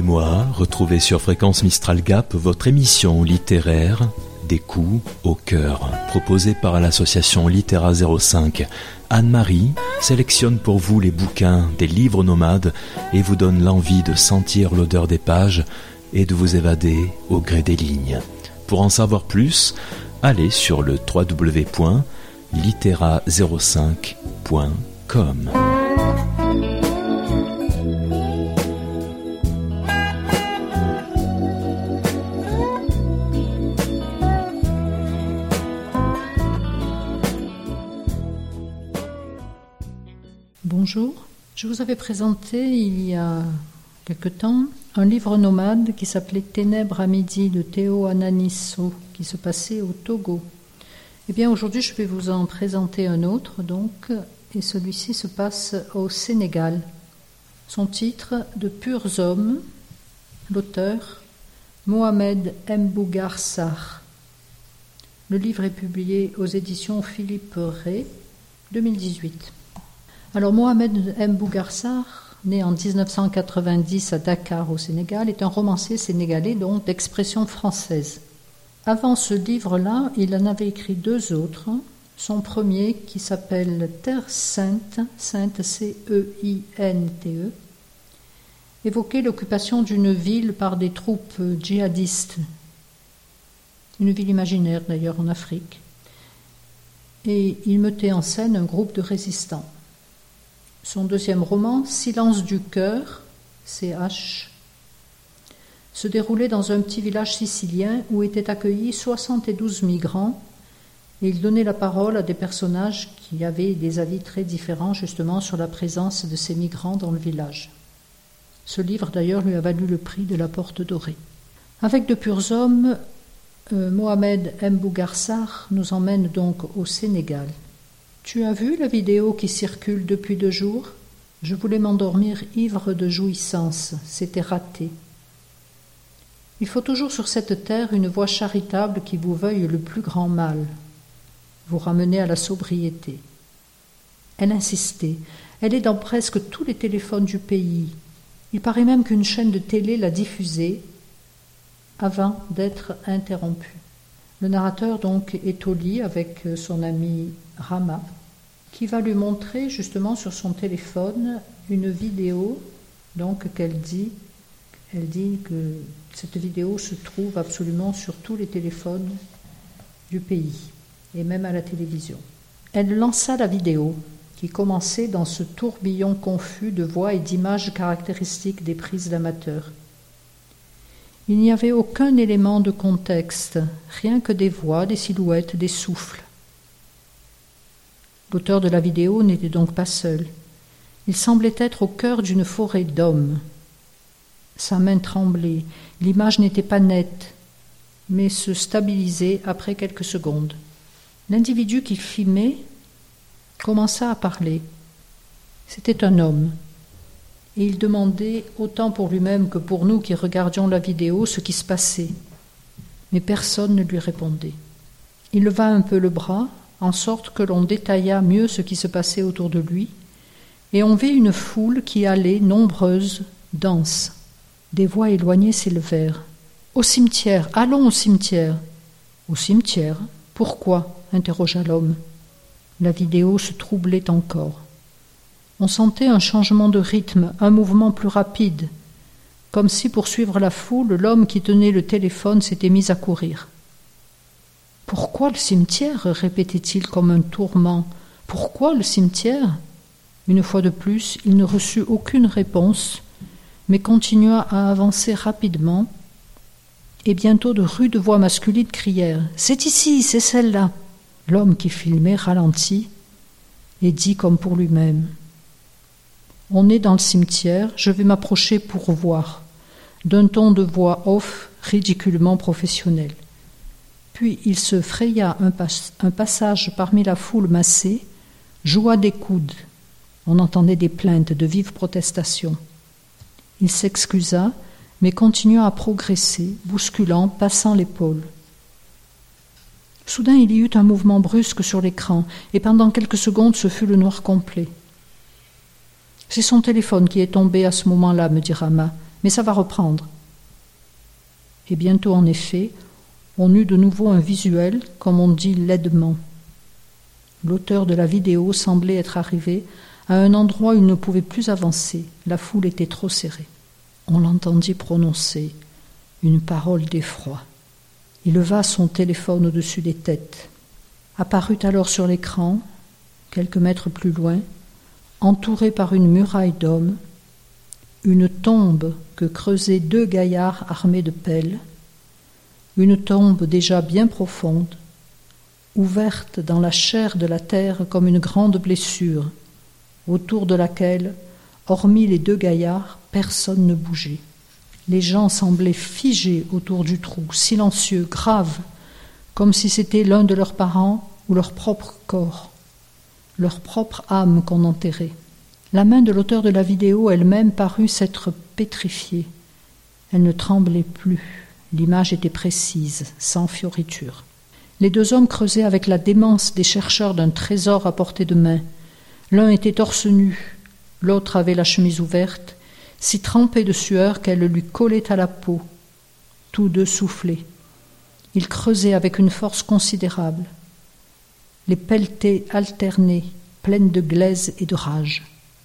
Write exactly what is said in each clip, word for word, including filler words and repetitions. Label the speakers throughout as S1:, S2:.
S1: mois, retrouvez sur Fréquence Mistral Gap votre émission littéraire Des coups au cœur, proposée par l'association Littéra zéro cinq. Anne-Marie sélectionne pour vous les bouquins des livres nomades et vous donne l'envie de sentir l'odeur des pages et de vous évader au gré des lignes. Pour en savoir plus, allez sur le w w w point littéra zéro cinq point com.
S2: Bonjour, je vous avais présenté il y a quelque temps un livre nomade qui s'appelait Ténèbres à midi de Théo Ananisso, qui se passait au Togo. Eh bien aujourd'hui je vais vous en présenter un autre donc, et celui-ci se passe au Sénégal. Son titre, De purs hommes, l'auteur Mohamed Mbougar Sarr. Le livre est publié aux éditions Philippe Ray, deux mille dix-huit. Alors Mohamed Mbougar Sarr, né en dix-neuf cent quatre-vingt-dix à Dakar au Sénégal, est un romancier sénégalais donc d'expression française. Avant ce livre-là, il en avait écrit deux autres. Son premier, qui s'appelle Terre Sainte, Sainte C E I N T E, évoquait l'occupation d'une ville par des troupes djihadistes, une ville imaginaire d'ailleurs en Afrique, et il mettait en scène un groupe de résistants. Son deuxième roman, Silence du cœur, C H, se déroulait dans un petit village sicilien où étaient accueillis soixante-douze migrants, et il donnait la parole à des personnages qui avaient des avis très différents justement sur la présence de ces migrants dans le village. Ce livre d'ailleurs lui a valu le prix de la Porte Dorée. Avec De purs hommes, euh, Mohamed Mbougar Sarr nous emmène donc au Sénégal. Tu as vu la vidéo qui circule depuis deux jours ? Je voulais m'endormir ivre de jouissance, c'était raté. Il faut toujours sur cette terre une voix charitable qui vous veuille le plus grand mal, vous ramener à la sobriété. Elle insistait, elle est dans presque tous les téléphones du pays. Il paraît même qu'une chaîne de télé l'a diffusée avant d'être interrompue. Le narrateur donc est au lit avec son ami Rama, qui va lui montrer justement sur son téléphone une vidéo, donc qu'elle dit, elle dit que cette vidéo se trouve absolument sur tous les téléphones du pays et même à la télévision. Elle lança la vidéo qui commençait dans ce tourbillon confus de voix et d'images caractéristiques des prises d'amateurs. Il n'y avait aucun élément de contexte, rien que des voix, des silhouettes, des souffles. L'auteur de la vidéo n'était donc pas seul. Il semblait être au cœur d'une forêt d'hommes. Sa main tremblait, l'image n'était pas nette, mais se stabilisait après quelques secondes. L'individu qui filmait commença à parler. C'était un homme. Et il demandait, autant pour lui-même que pour nous qui regardions la vidéo, ce qui se passait. Mais personne ne lui répondait. Il leva un peu le bras, en sorte que l'on détailla mieux ce qui se passait autour de lui, et on vit une foule qui allait, nombreuse, dense. Des voix éloignées s'élevèrent. « Au cimetière, allons au cimetière !»« Au cimetière ? Pourquoi ?» interrogea l'homme. La vidéo se troublait encore. On sentait un changement de rythme, un mouvement plus rapide, comme si pour suivre la foule, l'homme qui tenait le téléphone s'était mis à courir. « Pourquoi le cimetière ?» répétait-il comme un tourment. « Pourquoi le cimetière ?» Une fois de plus, il ne reçut aucune réponse, mais continua à avancer rapidement, et bientôt de rudes voix masculines crièrent « C'est ici, c'est celle-là !» L'homme qui filmait ralentit et dit comme pour lui-même « On est dans le cimetière, je vais m'approcher pour voir », d'un ton de voix off ridiculement professionnel. Puis il se fraya un, pas- un passage parmi la foule massée, joua des coudes. On entendait des plaintes, de vives protestations. Il s'excusa, mais continua à progresser, bousculant, passant l'épaule. Soudain, il y eut un mouvement brusque sur l'écran, et pendant quelques secondes, ce fut le noir complet. « C'est son téléphone qui est tombé à ce moment-là, me dit Rama. Mais ça va reprendre. Et bientôt, en effet, on eut de nouveau un visuel, comme on dit laidement. L'auteur de la vidéo semblait être arrivé à un endroit où il ne pouvait plus avancer. La foule était trop serrée. On l'entendit prononcer une parole d'effroi. Il leva son téléphone au-dessus des têtes. Apparut alors sur l'écran, quelques mètres plus loin, entouré par une muraille d'hommes, une tombe que creusaient deux gaillards armés de pelles, une tombe déjà bien profonde, ouverte dans la chair de la terre comme une grande blessure, autour de laquelle, hormis les deux gaillards, personne ne bougeait. Les gens semblaient figés autour du trou, silencieux, graves, comme si c'était l'un de leurs parents ou leur propre corps, leur propre âme qu'on enterrait. La main de l'auteur de la vidéo elle-même parut s'être pétrifiée. Elle ne tremblait plus. L'image était précise, sans fioriture. Les deux hommes creusaient avec la démence des chercheurs d'un trésor à portée de main. L'un était torse nu, l'autre avait la chemise ouverte, si trempée de sueur qu'elle lui collait à la peau. Tous deux soufflaient. Ils creusaient avec une force considérable. Les pelletées alternaient, pleines de glaise et de rage.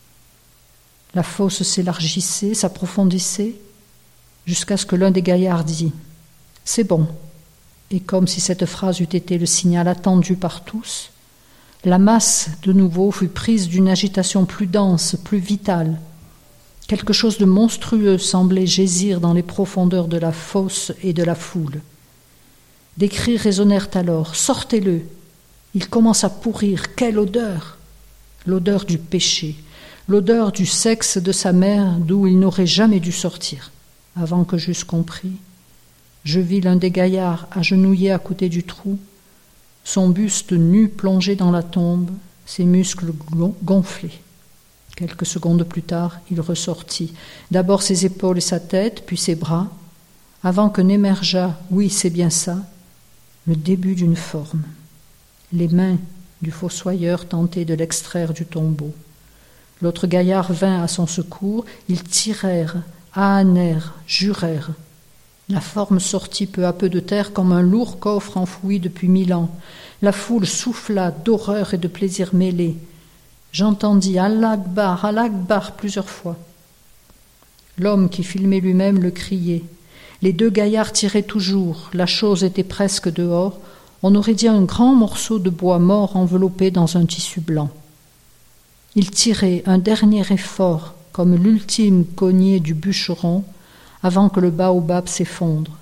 S2: La fosse s'élargissait, s'approfondissait, jusqu'à ce que l'un des gaillards dit « C'est bon ». Et comme si cette phrase eût été le signal attendu par tous, la masse, de nouveau, fut prise d'une agitation plus dense, plus vitale. Quelque chose de monstrueux semblait gésir dans les profondeurs de la fosse et de la foule. Des cris résonnèrent alors « Sortez-le !» Il commence à pourrir. Quelle odeur ! L'odeur du péché, l'odeur du sexe de sa mère d'où il n'aurait jamais dû sortir. Avant que j'eusse compris, je vis l'un des gaillards agenouillé à côté du trou, son buste nu plongé dans la tombe, ses muscles gonflés. Quelques secondes plus tard, il ressortit, d'abord ses épaules et sa tête, puis ses bras, avant que n'émergeât, oui, c'est bien ça, le début d'une forme. Les mains du fossoyeur tentaient de l'extraire du tombeau. L'autre gaillard vint à son secours, ils tirèrent, âhanèrent, jurèrent. La forme sortit peu à peu de terre comme un lourd coffre enfoui depuis mille ans. La foule souffla d'horreur et de plaisir mêlés. J'entendis « Allah Akbar, Allah Akbar » plusieurs fois. L'homme qui filmait lui-même le criait. Les deux gaillards tiraient toujours. La chose était presque dehors. On aurait dit un grand morceau de bois mort enveloppé dans un tissu blanc. Ils tiraient un dernier effort, comme l'ultime cognée du bûcheron, avant que le baobab s'effondre.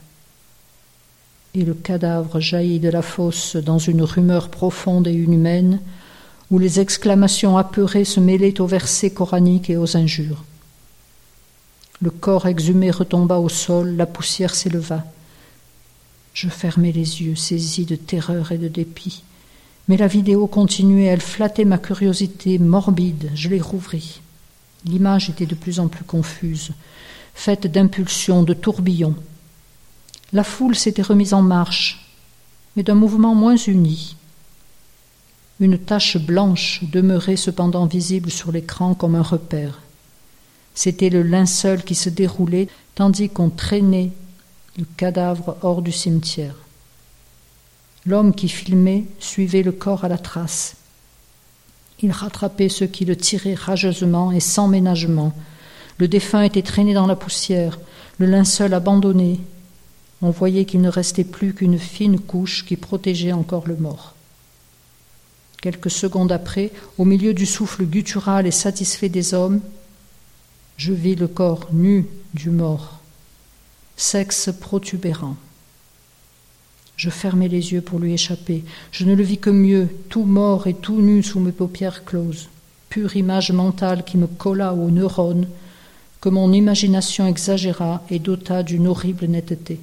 S2: Et le cadavre jaillit de la fosse dans une rumeur profonde et inhumaine, où les exclamations apeurées se mêlaient aux versets coraniques et aux injures. Le corps exhumé retomba au sol, la poussière s'éleva. Je fermai les yeux, saisi de terreur et de dépit. Mais la vidéo continuait, elle flattait ma curiosité morbide, je les rouvris. L'image était de plus en plus confuse, faite d'impulsions, de tourbillons. La foule s'était remise en marche, mais d'un mouvement moins uni. Une tache blanche demeurait cependant visible sur l'écran comme un repère. C'était le linceul qui se déroulait tandis qu'on traînait le cadavre hors du cimetière. L'homme qui filmait suivait le corps à la trace. Il rattrapait ceux qui le tiraient rageusement et sans ménagement. Le défunt était traîné dans la poussière, le linceul abandonné. On voyait qu'il ne restait plus qu'une fine couche qui protégeait encore le mort. Quelques secondes après, au milieu du souffle guttural et satisfait des hommes, je vis le corps nu du mort, sexe protubérant. Je fermai les yeux pour lui échapper. Je ne le vis que mieux, tout mort et tout nu sous mes paupières closes. Pure image mentale qui me colla aux neurones, que mon imagination exagéra et dota d'une horrible netteté.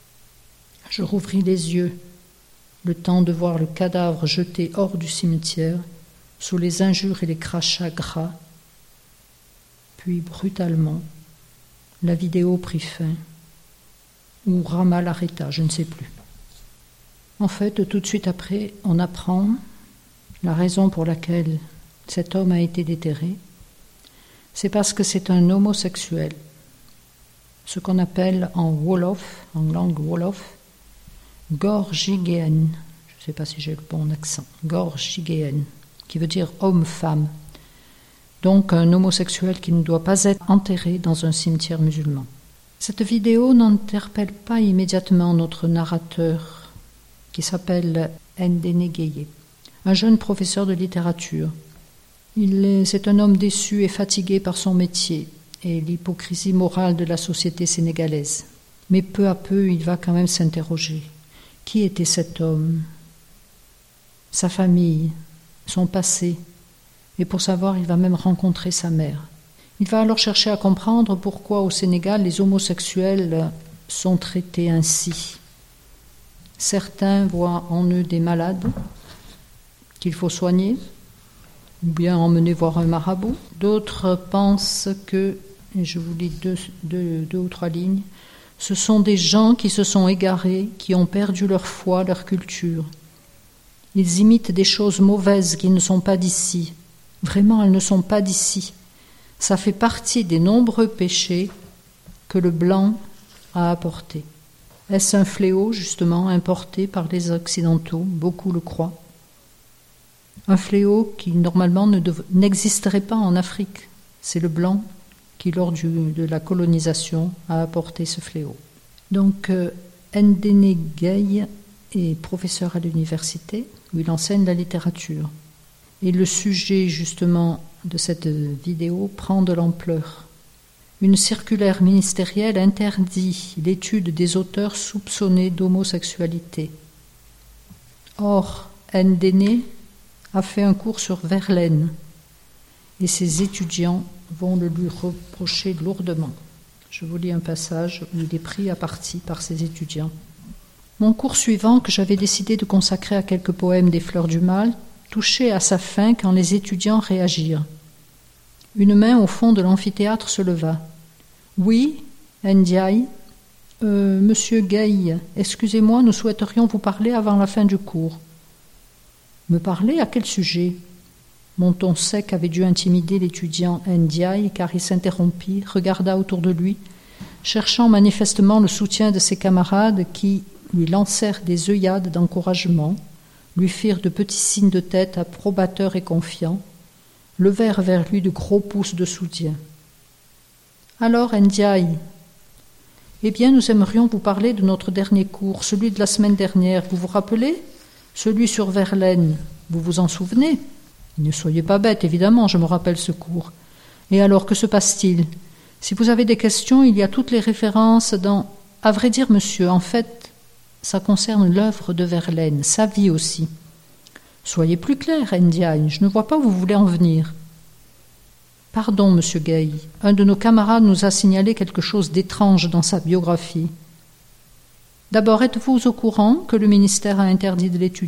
S2: Je rouvris les yeux, le temps de voir le cadavre jeté hors du cimetière, sous les injures et les crachats gras. Puis, brutalement, la vidéo prit fin, ou Rama l'arrêta, je ne sais plus. En fait, tout de suite après, on apprend la raison pour laquelle cet homme a été déterré. C'est parce que c'est un homosexuel. ce qu'on appelle en Wolof, en langue Wolof, Gorgigéen. Je ne sais pas si j'ai le bon accent. Gorgigéen, qui veut dire homme-femme. Donc un homosexuel qui ne doit pas être enterré dans un cimetière musulman. Cette vidéo n'interpelle pas immédiatement notre narrateur, qui s'appelle Ndene Gueye, un jeune professeur de littérature. Il est, c'est un homme déçu et fatigué par son métier et l'hypocrisie morale de la société sénégalaise. Mais peu à peu, il va quand même s'interroger. Qui était cet homme ? Sa famille, son passé. Et pour savoir, il va même rencontrer sa mère. Il va alors chercher à comprendre pourquoi au Sénégal les homosexuels sont traités ainsi. Certains voient en eux des malades qu'il faut soigner, ou bien emmener voir un marabout. D'autres pensent que, et je vous lis deux, deux, deux ou trois lignes, ce sont des gens qui se sont égarés, qui ont perdu leur foi, leur culture. Ils imitent des choses mauvaises qui ne sont pas d'ici. Vraiment, elles ne sont pas d'ici. Ça fait partie des nombreux péchés que le blanc a apportés. Est-ce un fléau, justement, importé par les Occidentaux ? Beaucoup le croient. Un fléau qui, normalement, ne dev- n'existerait pas en Afrique. C'est le blanc qui, lors du, de la colonisation, a apporté ce fléau. Donc, euh, Ndene Gueye est professeur à l'université, où il enseigne la littérature. Et le sujet, justement, de cette vidéo prend de l'ampleur. Une circulaire ministérielle interdit l'étude des auteurs soupçonnés d'homosexualité. Or, Ndene a fait un cours sur Verlaine et ses étudiants vont le lui reprocher lourdement. Je vous lis un passage où il est pris à partie par ses étudiants. Mon cours suivant, que j'avais décidé de consacrer à quelques poèmes des Fleurs du Mal, touchait à sa fin quand les étudiants réagirent. Une main au fond de l'amphithéâtre se leva. « Oui, Ndiaye, euh, Monsieur Gueye, excusez-moi, nous souhaiterions vous parler avant la fin du cours. » Me parler à quel sujet ? Mon ton sec avait dû intimider l'étudiant Ndiaye, car il s'interrompit, regarda autour de lui, cherchant manifestement le soutien de ses camarades qui lui lancèrent des œillades d'encouragement, lui firent de petits signes de tête approbateurs et confiants, levèrent vers lui de gros pouces de soutien. « Alors, Ndiaye, eh bien, nous aimerions vous parler de notre dernier cours, celui de la semaine dernière. Vous vous rappelez ? Celui sur Verlaine. Vous vous en souvenez ? Ne soyez pas bête, évidemment, je me rappelle ce cours. Et alors, que se passe-t-il ? Si vous avez des questions, il y a toutes les références dans... À vrai dire, monsieur, en fait, ça concerne l'œuvre de Verlaine, sa vie aussi. Soyez plus clair, Ndiaye, je ne vois pas où vous voulez en venir. Pardon, monsieur Gueye, un de nos camarades nous a signalé quelque chose d'étrange dans sa biographie. D'abord, êtes-vous au courant que le ministère a interdit de l'étudier ?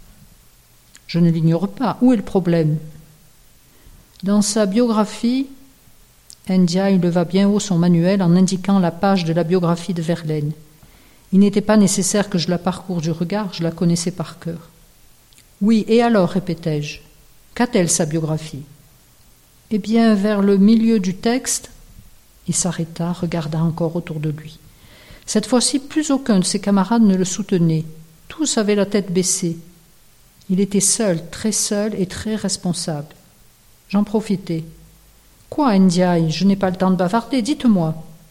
S2: Je ne l'ignore pas. Où est le problème ? Dans sa biographie, Ndiaye leva bien haut son manuel en indiquant la page de la biographie de Verlaine. Il n'était pas nécessaire que je la parcours du regard, je la connaissais par cœur. Oui, et alors, répétai-je, qu'a-t-elle sa biographie ? Eh bien, vers le milieu du texte, il s'arrêta, regarda encore autour de lui. Cette fois-ci, plus aucun de ses camarades ne le soutenait. Tous avaient la tête baissée. Il était seul, très seul et très responsable. J'en profitai. « Quoi, Ndiaye ? Je n'ai pas le temps de bavarder, dites-moi. »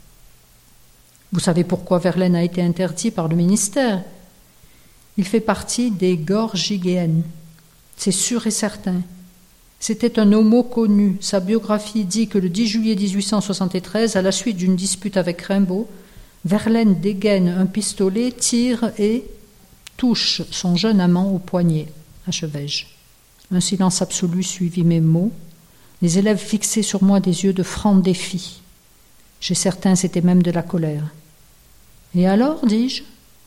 S2: Vous savez pourquoi Verlaine a été interdit par le ministère ? Il fait partie des Gorgigéennes. C'est sûr et certain. C'était un homo connu. Sa biographie dit que le dix juillet dix-huit cent soixante-treize, à la suite d'une dispute avec Rimbaud, Verlaine dégaine un pistolet, tire et touche son jeune amant au poignet, achevai-je. Un silence absolu suivit mes mots. Les élèves fixaient sur moi des yeux de franc défi. Chez certains, c'était même de la colère. « Et alors, dis-je »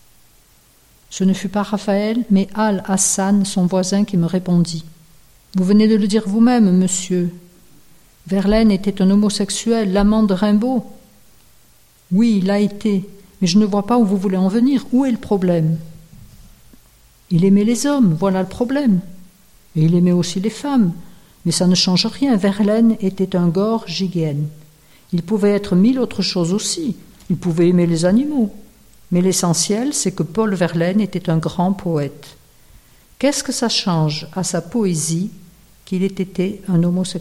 S2: Ce ne fut pas Raphaël, mais Al-Hassan, son voisin, qui me répondit. « Vous venez de le dire vous-même, monsieur. Verlaine était un homosexuel, l'amant de Rimbaud. » « Oui, il l'a été, mais je ne vois pas où vous voulez en venir. Où est le problème ?»« Il aimait les hommes, voilà le problème. Et il aimait aussi les femmes. Mais ça ne change rien. Verlaine était un Gorgigéen. Il pouvait être mille autres choses aussi. Il pouvait aimer les animaux. Mais l'essentiel, c'est que Paul Verlaine était un grand poète. Qu'est-ce que ça change à sa poésie qu'il ait été un homosexuel ?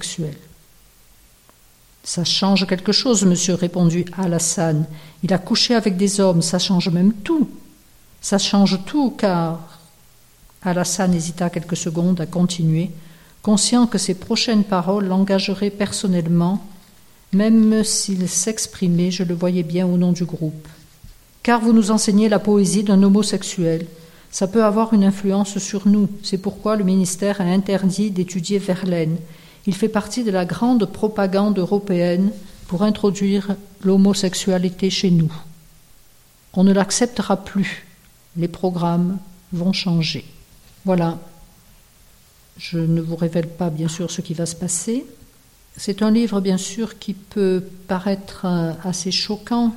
S2: Ça change quelque chose, monsieur, répondit Alassane. Il a couché avec des hommes, ça change même tout. Ça change tout, car... Alassane hésita quelques secondes à continuer, conscient que ses prochaines paroles l'engageraient personnellement, même s'il s'exprimait, je le voyais bien, au nom du groupe. Car vous nous enseignez la poésie d'un homosexuel. Ça peut avoir une influence sur nous. C'est pourquoi le ministère a interdit d'étudier Verlaine. Il fait partie de la grande propagande européenne pour introduire l'homosexualité chez nous. On ne l'acceptera plus. Les programmes vont changer. Voilà. Je ne vous révèle pas, bien sûr, ce qui va se passer. C'est un livre, bien sûr, qui peut paraître assez choquant,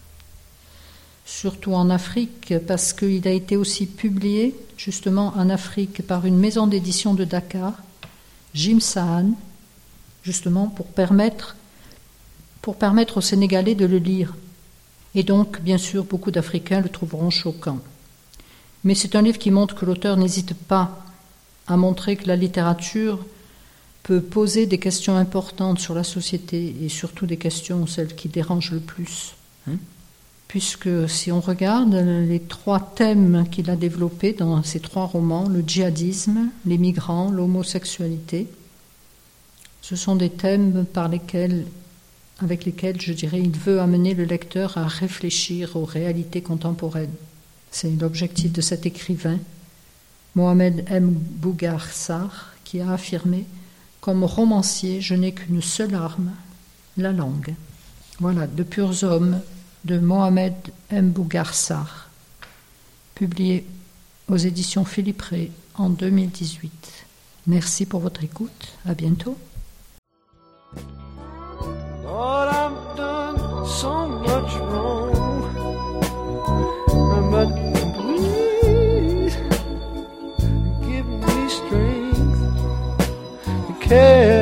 S2: surtout en Afrique, parce qu'il a été aussi publié, justement, en Afrique par une maison d'édition de Dakar, Jim Sahan, justement pour permettre, pour permettre aux Sénégalais de le lire. Et donc, bien sûr, beaucoup d'Africains le trouveront choquant. Mais c'est un livre qui montre que l'auteur n'hésite pas à montrer que la littérature peut poser des questions importantes sur la société et surtout des questions, celles qui dérangent le plus. Hein ? Puisque si on regarde les trois thèmes qu'il a développés dans ces trois romans, le djihadisme, les migrants, l'homosexualité, ce sont des thèmes par lesquels, avec lesquels, je dirais, il veut amener le lecteur à réfléchir aux réalités contemporaines. C'est l'objectif de cet écrivain, Mohamed M. Bougar Sarr, qui a affirmé « Comme romancier, je n'ai qu'une seule arme, la langue ». Voilà, De purs hommes, de Mohamed M. Bougar Sarr, publié aux éditions Philippe Rey en deux mille dix-huit. Merci pour votre écoute. À bientôt. Lord, I've done so much wrong, but please give me strength to carry